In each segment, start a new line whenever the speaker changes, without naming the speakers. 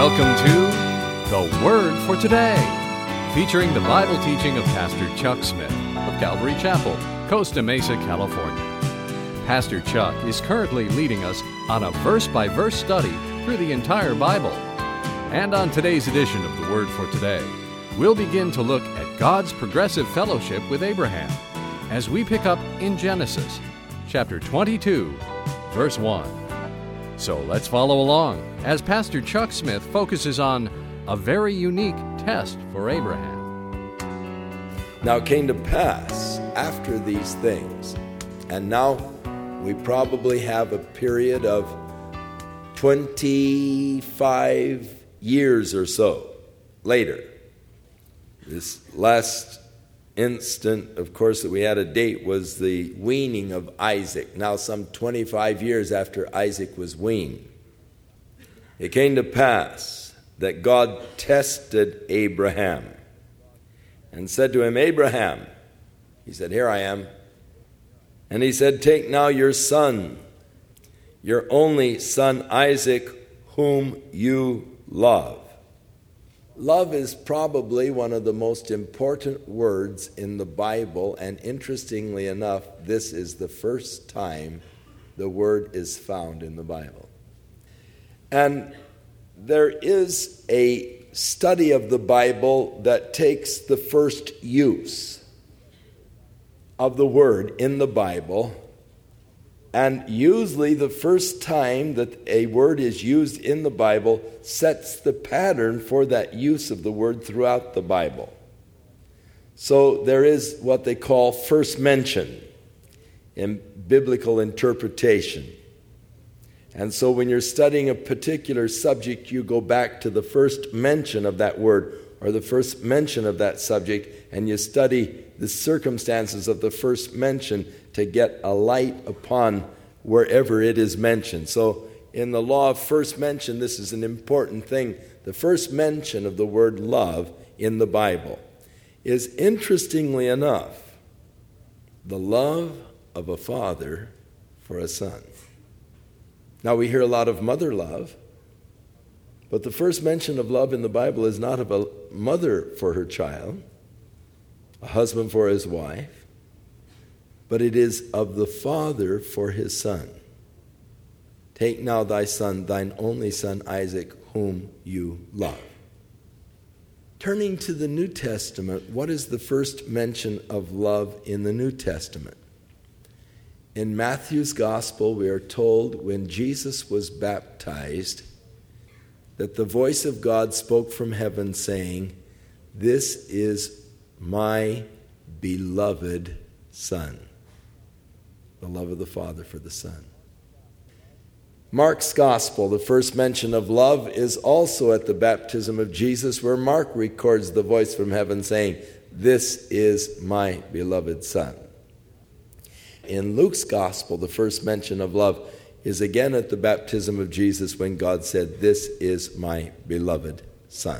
Welcome to The Word for Today, featuring the Bible teaching of Pastor Chuck Smith of Calvary Chapel, Costa Mesa, California. Pastor Chuck is currently leading us on a verse-by-verse study through the entire Bible. And on today's edition of The Word for Today, we'll begin to look at God's progressive fellowship with Abraham as we pick up in Genesis, chapter 22, verse 1. So let's follow along as Pastor Chuck Smith focuses on a very unique test for Abraham.
Now it came to pass after these things, and now we probably have a period of 25 years or so later. This last instant, of course, that we had a date was the weaning of Isaac. Now some 25 years after Isaac was weaned, it came to pass that God tested Abraham and said to him, Abraham. He said, here I am. And he said, take now your son, your only son Isaac, whom you love. Love is probably one of the most important words in the Bible, and interestingly enough, this is the first time the word is found in the Bible. And there is a study of the Bible that takes the first use of the word in the Bible, and usually the first time that a word is used in the Bible sets the pattern for that use of the word throughout the Bible. So there is what they call first mention in biblical interpretation. And so when you're studying a particular subject, you go back to the first mention of that word or the first mention of that subject, and you study the circumstances of the first mention to get a light upon wherever it is mentioned. So in the law of first mention, this is an important thing. The first mention of the word love in the Bible is, interestingly enough, the love of a father for a son. Now we hear a lot of mother love, but the first mention of love in the Bible is not of a mother for her child, a husband for his wife, but it is of the father for his son. Take now thy son, thine only son Isaac, whom you love. Turning to the New Testament, what is the first mention of love in the New Testament? In Matthew's Gospel, we are told when Jesus was baptized that the voice of God spoke from heaven saying, "This is my beloved Son." The love of the Father for the Son. Mark's Gospel, the first mention of love is also at the baptism of Jesus, where Mark records the voice from heaven saying, "This is my beloved Son." In Luke's Gospel, the first mention of love is again at the baptism of Jesus when God said, "This is my beloved Son."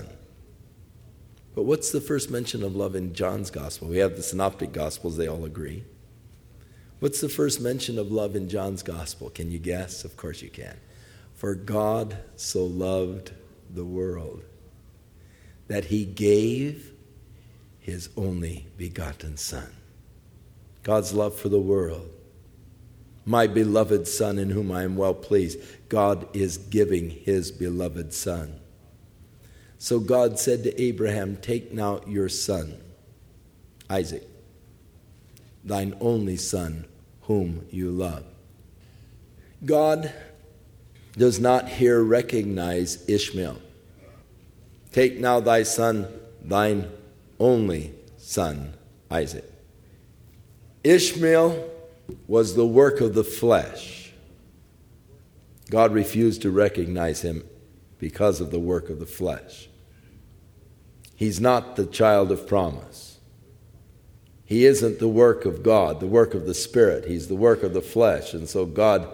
But what's the first mention of love in John's Gospel? We have the Synoptic Gospels, they all agree. What's the first mention of love in John's Gospel? Can you guess? Of course you can. For God so loved the world that he gave his only begotten Son. God's love for the world. My beloved Son in whom I am well pleased. God is giving his beloved Son. So God said to Abraham, take now your son, Isaac, thine only son, whom you love. God does not here recognize Ishmael. Take now thy son, thine only son, Isaac. Ishmael was the work of the flesh. God refused to recognize him because of the work of the flesh. He's not the child of promise. He isn't the work of God, the work of the Spirit. He's the work of the flesh. And so God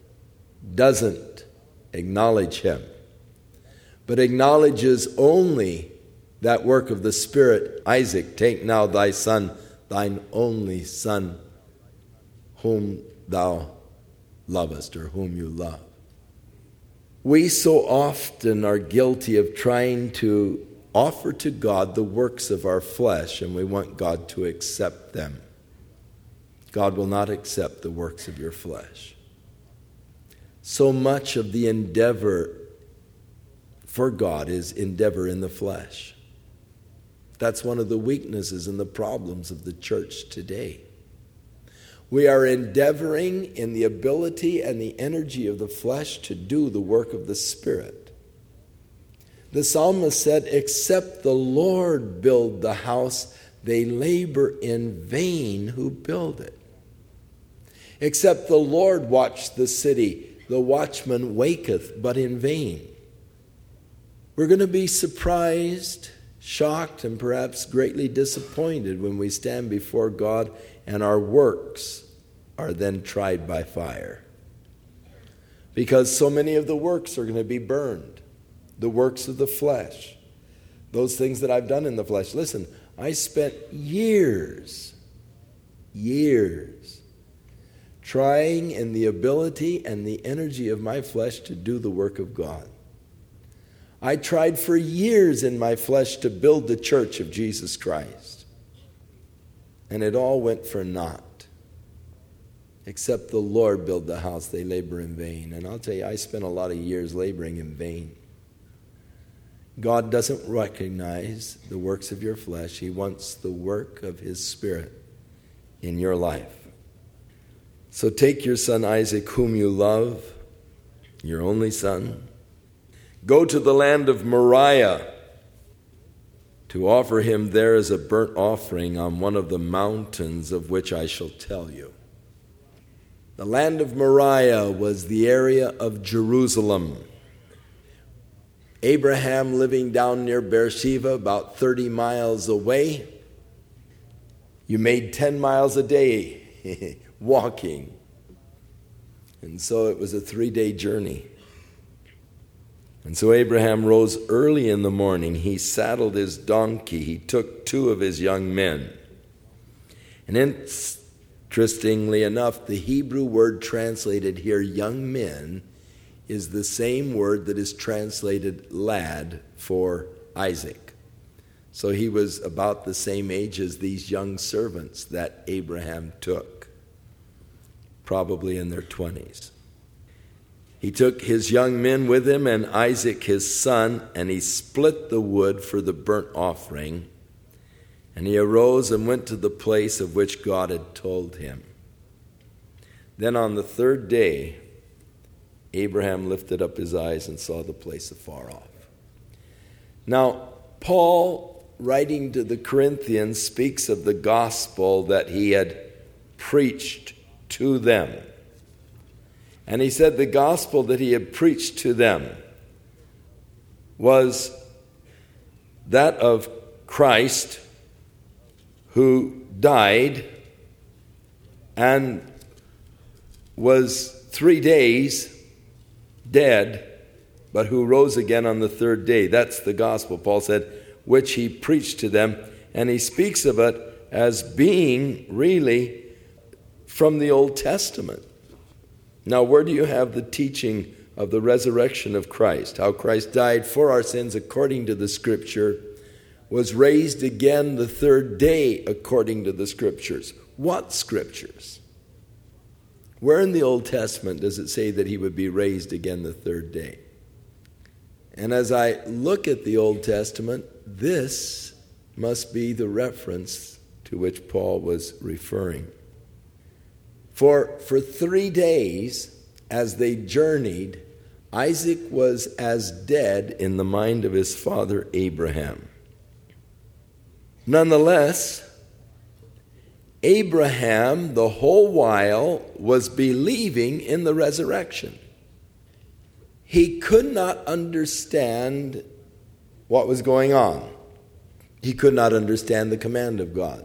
doesn't acknowledge him, but acknowledges only that work of the Spirit. Isaac, take now thy son, thine only son, whom thou lovest, or whom you love. We so often are guilty of trying to offer to God the works of our flesh, and we want God to accept them. God will not accept the works of your flesh. So much of the endeavor for God is endeavor in the flesh. That's one of the weaknesses and the problems of the church today. We are endeavoring in the ability and the energy of the flesh to do the work of the Spirit. The psalmist said, "Except the Lord build the house, they labor in vain who build it. Except the Lord watch the city, the watchman waketh, but in vain." We're going to be surprised, shocked, and perhaps greatly disappointed when we stand before God and our works are then tried by fire. Because so many of the works are going to be burned. The works of the flesh. Those things that I've done in the flesh. Listen, I spent years trying in the ability and the energy of my flesh to do the work of God. I tried for years in my flesh to build the church of Jesus Christ. And it all went for naught. Except the Lord build the house, they labor in vain. And I'll tell you, I spent a lot of years laboring in vain. God doesn't recognize the works of your flesh. He wants the work of His Spirit in your life. So take your son Isaac, whom you love, your only son. Go to the land of Moriah to offer him there as a burnt offering on one of the mountains of which I shall tell you. The land of Moriah was the area of Jerusalem. Abraham living down near Beersheba, about 30 miles away. You made 10 miles a day walking. And so it was a 3-day journey. And so Abraham rose early in the morning. He saddled his donkey. He took 2 of his young men. And interestingly enough, the Hebrew word translated here, young men, is the same word that is translated lad for Isaac. So he was about the same age as these young servants that Abraham took, probably in their 20s. He took his young men with him and Isaac his son, and he split the wood for the burnt offering. And he arose and went to the place of which God had told him. Then on the 3rd day, Abraham lifted up his eyes and saw the place afar off. Now, Paul, writing to the Corinthians, speaks of the gospel that he had preached to them. And he said the gospel that he had preached to them was that of Christ, who died and was 3 days dead, but who rose again on the 3rd day. That's the gospel, Paul said, which he preached to them. And he speaks of it as being really from the Old Testament. Now, where do you have the teaching of the resurrection of Christ? How Christ died for our sins according to the Scripture, was raised again the 3rd day according to the Scriptures. What Scriptures? Where in the Old Testament does it say that he would be raised again the 3rd day? And as I look at the Old Testament, this must be the reference to which Paul was referring. For 3 days, as they journeyed, Isaac was as dead in the mind of his father Abraham. Nonetheless, Abraham, the whole while, was believing in the resurrection. He could not understand what was going on. He could not understand the command of God.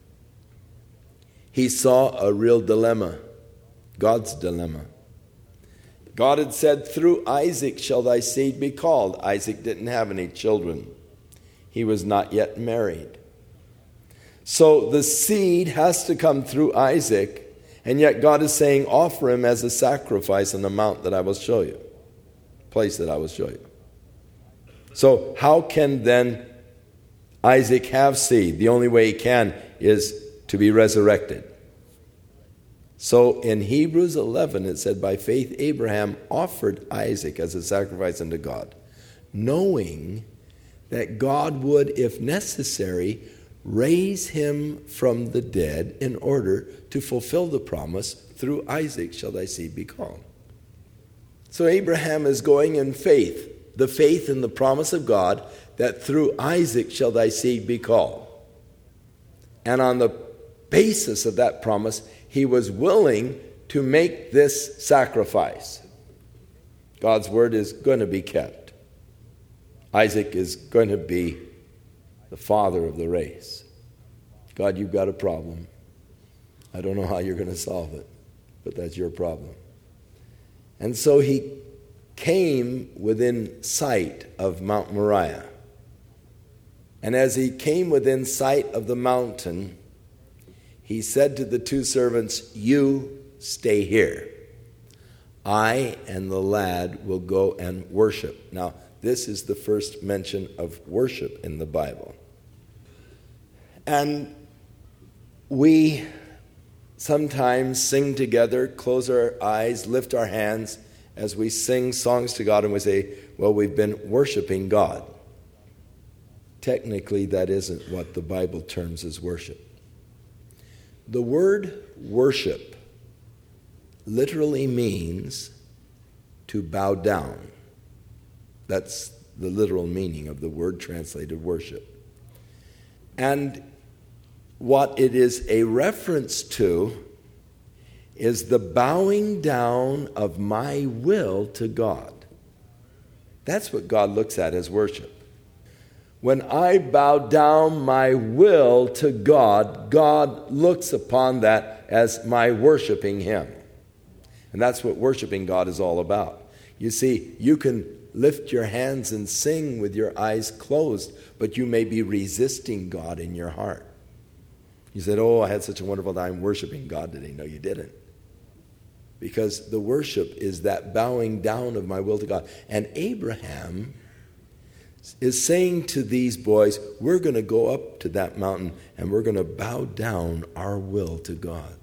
He saw a real dilemma, God's dilemma. God had said, "Through Isaac shall thy seed be called." Isaac didn't have any children. He was not yet married. So the seed has to come through Isaac, and yet God is saying, offer him as a sacrifice on the mount that I will show you. place that I will show you. So how can then Isaac have seed? The only way he can is to be resurrected. So in Hebrews 11 it said, by faith Abraham offered Isaac as a sacrifice unto God, knowing that God would, if necessary, raise him from the dead in order to fulfill the promise, through Isaac shall thy seed be called. So Abraham is going in faith, the faith in the promise of God, that through Isaac shall thy seed be called. And on the basis of that promise, he was willing to make this sacrifice. God's word is going to be kept. Isaac is going to be the father of the race. God, you've got a problem. I don't know how you're going to solve it, but that's your problem. And so he came within sight of Mount Moriah. And as he came within sight of the mountain, he said to the two servants, you stay here. I and the lad will go and worship. Now, this is the first mention of worship in the Bible. And we sometimes sing together, close our eyes, lift our hands as we sing songs to God, and we say, well, we've been worshiping God. Technically, that isn't what the Bible terms as worship. The word worship literally means to bow down. That's the literal meaning of the word translated worship. And what it is a reference to is the bowing down of my will to God. That's what God looks at as worship. When I bow down my will to God, God looks upon that as my worshiping Him. And that's what worshiping God is all about. You see, you can lift your hands and sing with your eyes closed, but you may be resisting God in your heart. You said, oh, I had such a wonderful time worshiping God today. No, you didn't. Because the worship is that bowing down of my will to God. And Abraham is saying to these boys, we're going to go up to that mountain and we're going to bow down our will to God.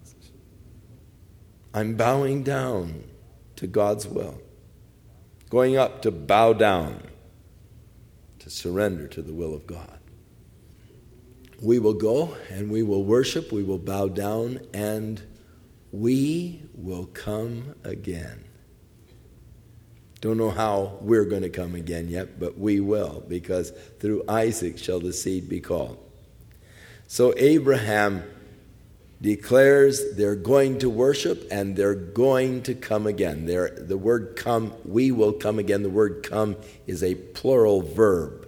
I'm bowing down to God's will. Going up to bow down, to surrender to the will of God. We will go and we will worship, we will bow down, and we will come again. Don't know how we're going to come again yet, but we will, because through Isaac shall the seed be called. So Abraham declares they're going to worship and they're going to come again. The word come, we will come again. The word come is a plural verb.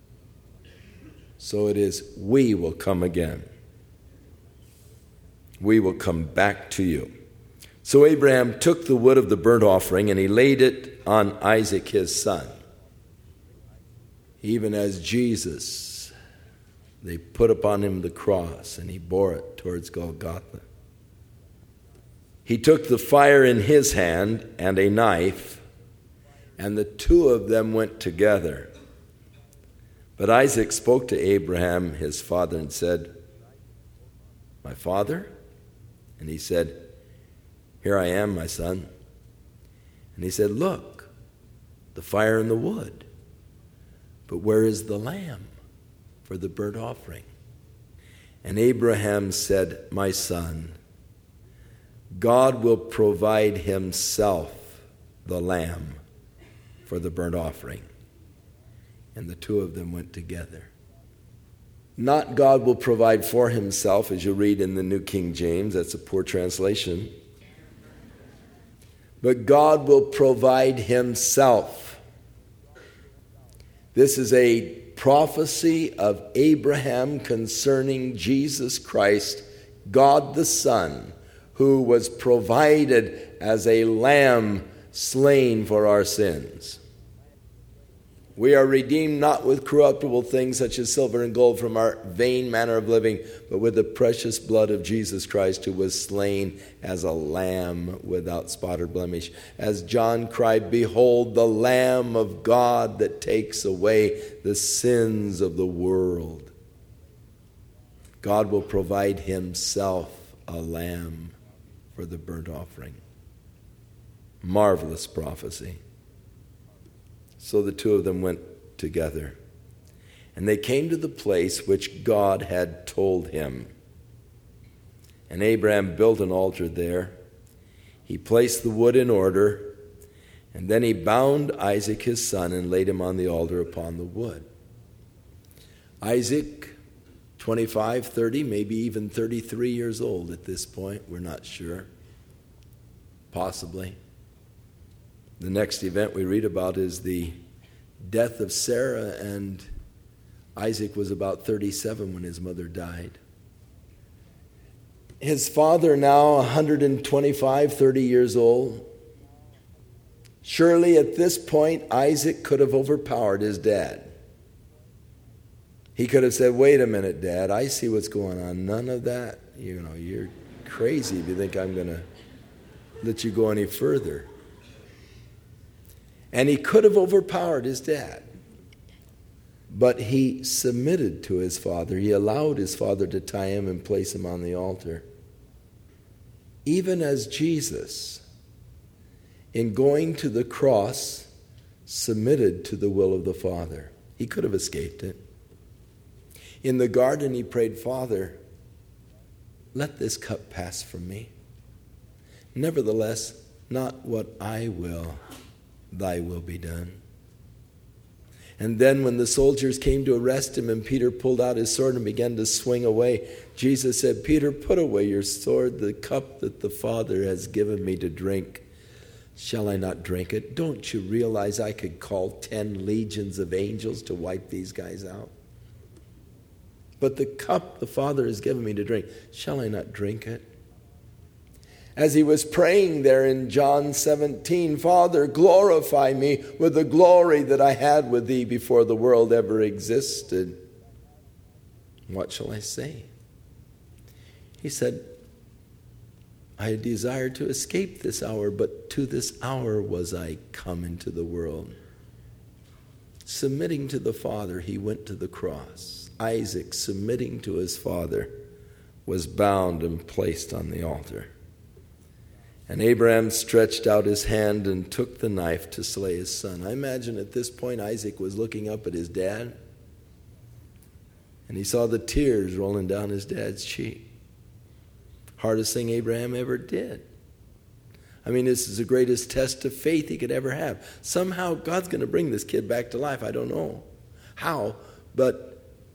So it is, we will come again. We will come back to you. So Abraham took the wood of the burnt offering and he laid it on Isaac his son. Even as Jesus, they put upon him the cross and he bore it towards Golgotha. He took the fire in his hand and a knife, and the two of them went together. But Isaac spoke to Abraham, his father, and said, my father? And he said, here I am, my son. And he said, look, the fire and the wood, but where is the lamb for the burnt offering? And Abraham said, my son, God will provide himself the lamb for the burnt offering. And the two of them went together. Not God will provide for himself, as you read in the New King James. That's a poor translation. But God will provide himself. This is a prophecy of Abraham concerning Jesus Christ, God the Son, who was provided as a lamb slain for our sins. We are redeemed not with corruptible things such as silver and gold from our vain manner of living, but with the precious blood of Jesus Christ, who was slain as a lamb without spot or blemish. As John cried, "Behold, the Lamb of God that takes away the sins of the world." God will provide himself a lamb for the burnt offering. Marvelous prophecy. So the two of them went together, and they came to the place which God had told him. And Abraham built an altar there. He placed the wood in order, and then he bound Isaac his son and laid him on the altar upon the wood. Isaac, 25, 30, maybe even 33 years old at this point. We're not sure. Possibly. The next event we read about is the death of Sarah, and Isaac was about 37 when his mother died. His father, now 125, 30 years old. Surely at this point, Isaac could have overpowered his dad. He could have said, "Wait a minute, Dad, I see what's going on. None of that. You're crazy if you think I'm going to let you go any further." And he could have overpowered his dad. But he submitted to his father. He allowed his father to tie him and place him on the altar. Even as Jesus, in going to the cross, submitted to the will of the Father. He could have escaped it. In the garden, he prayed, "Father, let this cup pass from me. Nevertheless, not what I will, thy will be done." And then when the soldiers came to arrest him and Peter pulled out his sword and began to swing away, Jesus said, "Peter, put away your sword. The cup that the Father has given me to drink, shall I not drink it? Don't you realize I could call 10 legions of angels to wipe these guys out? But the cup the Father has given me to drink, shall I not drink it?" As he was praying there in John 17, "Father, glorify me with the glory that I had with thee before the world ever existed." What shall I say? He said, "I desired to escape this hour, but to this hour was I come into the world." Submitting to the Father, he went to the cross. Isaac, submitting to his father, was bound and placed on the altar. And Abraham stretched out his hand and took the knife to slay his son. I imagine at this point Isaac was looking up at his dad, and he saw the tears rolling down his dad's cheek. Hardest thing Abraham ever did. I mean, this is the greatest test of faith he could ever have. Somehow God's going to bring this kid back to life. I don't know how, but,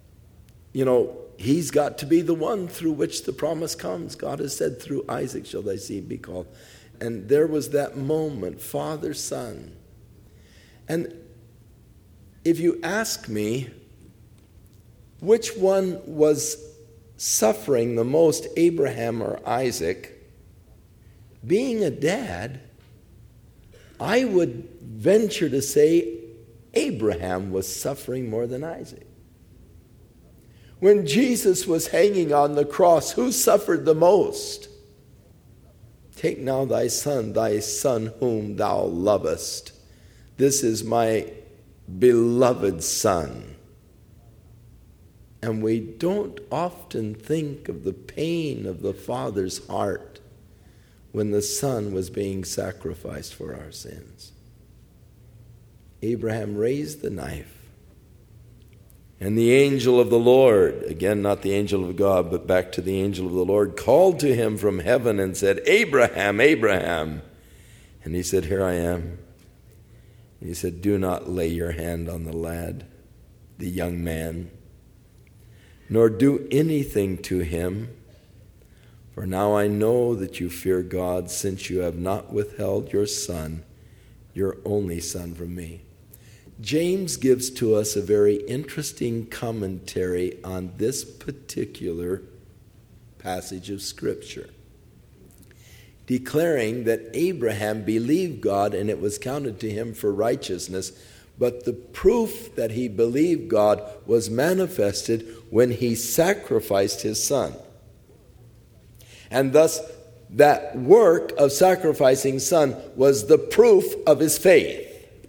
he's got to be the one through which the promise comes. God has said, "Through Isaac shall thy seed be called." And there was that moment, father, son. And if you ask me, which one was suffering the most, Abraham or Isaac? Being a dad, I would venture to say Abraham was suffering more than Isaac. When Jesus was hanging on the cross, who suffered the most? "Take now thy son whom thou lovest. This is my beloved son." And we don't often think of the pain of the Father's heart when the Son was being sacrificed for our sins. Abraham raised the knife. And the angel of the Lord, again, not the angel of God, but back to the angel of the Lord, called to him from heaven and said, "Abraham, Abraham." And he said, "Here I am." And he said, "Do not lay your hand on the lad, the young man, nor do anything to him. For now I know that you fear God, since you have not withheld your son, your only son, from me." James gives to us a very interesting commentary on this particular passage of Scripture, declaring that Abraham believed God and it was counted to him for righteousness, but the proof that he believed God was manifested when he sacrificed his son. And thus, that work of sacrificing son was the proof of his faith.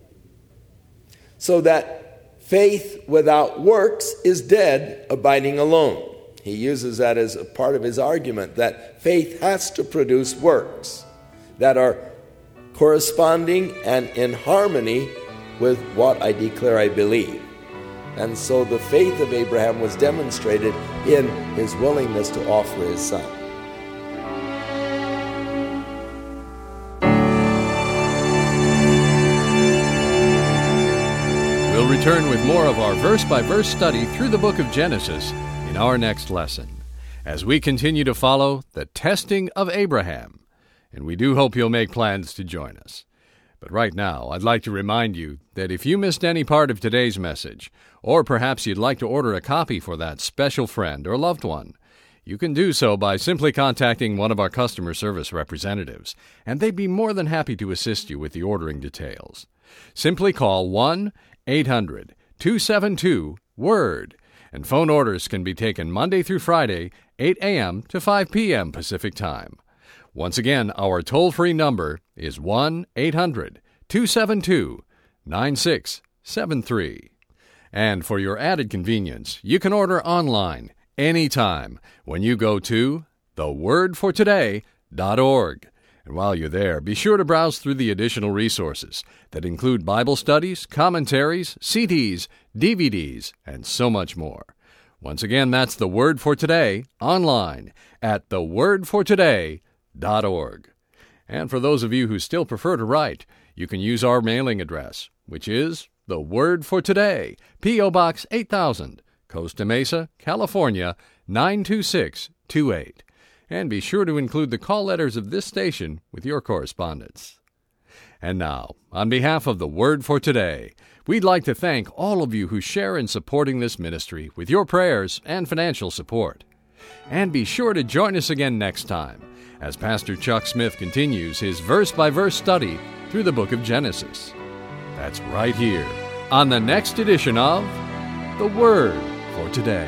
So that faith without works is dead, abiding alone. He uses that as a part of his argument, that faith has to produce works that are corresponding and in harmony with what I declare I believe. And so the faith of Abraham was demonstrated in his willingness to offer his son.
We'll return with more of our verse-by-verse study through the book of Genesis in our next lesson, as we continue to follow the testing of Abraham. And we do hope you'll make plans to join us. But right now, I'd like to remind you that if you missed any part of today's message, or perhaps you'd like to order a copy for that special friend or loved one, you can do so by simply contacting one of our customer service representatives, and they'd be more than happy to assist you with the ordering details. Simply call 1-800-272-WORD, and phone orders can be taken Monday through Friday, 8 a.m. to 5 p.m. Pacific Time. Once again, our toll-free number is 1-800-272-9673. And for your added convenience, you can order online anytime when you go to thewordfortoday.org. And while you're there, be sure to browse through the additional resources that include Bible studies, commentaries, CDs, DVDs, and so much more. Once again, that's The Word for Today online at thewordfortoday.org. And for those of you who still prefer to write, you can use our mailing address, which is The Word for Today, P.O. Box 8000, Costa Mesa, California, 92628. And be sure to include the call letters of this station with your correspondence. And now, on behalf of The Word for Today, we'd like to thank all of you who share in supporting this ministry with your prayers and financial support. And be sure to join us again next time as Pastor Chuck Smith continues his verse-by-verse study through the book of Genesis. That's right here on the next edition of The Word for Today.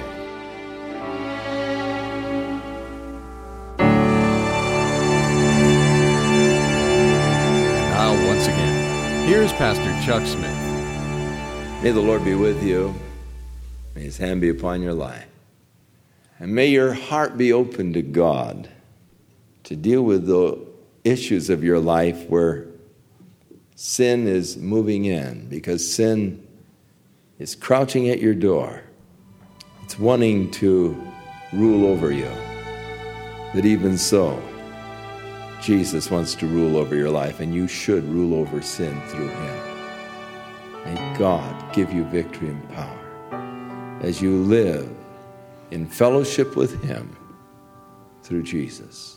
Now, once again, here's Pastor Chuck Smith.
May the Lord be with you. May His hand be upon your life. And may your heart be open to God to deal with the issues of your life where sin is moving in, because sin is crouching at your door. It's wanting to rule over you. But even so, Jesus wants to rule over your life, and you should rule over sin through Him. May God give you victory and power as you live in fellowship with Him through Jesus.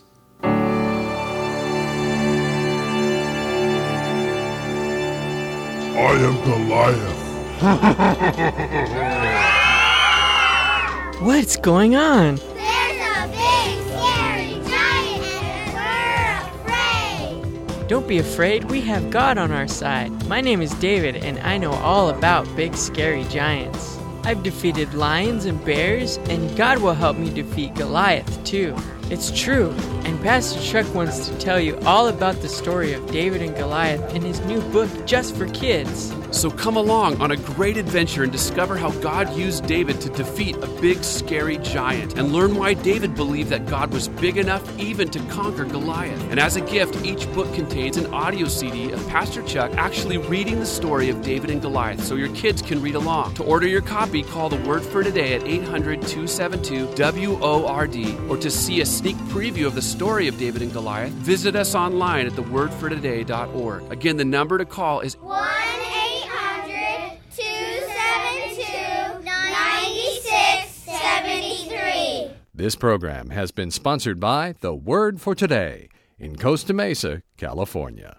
I am Goliath.
What's going on?
There's a big, scary giant and we're afraid.
Don't be afraid, we have God on our side. My name is David, and I know all about big, scary giants. I've defeated lions and bears, and God will help me defeat Goliath, too. It's true, and Pastor Chuck wants to tell you all about the story of David and Goliath in his new book, Just for Kids.
So come along on a great adventure and discover how God used David to defeat a big, scary giant, and learn why David believed that God was big enough even to conquer Goliath. And as a gift, each book contains an audio CD of Pastor Chuck actually reading the story of David and Goliath so your kids can read along. To order your copy, call The Word for Today at 800-272-WORD, or to see a sneak preview of the story of David and Goliath, visit us online at thewordfortoday.org. Again, the number to call is
1-800-272-9673.
This program has been sponsored by The Word for Today in Costa Mesa, California.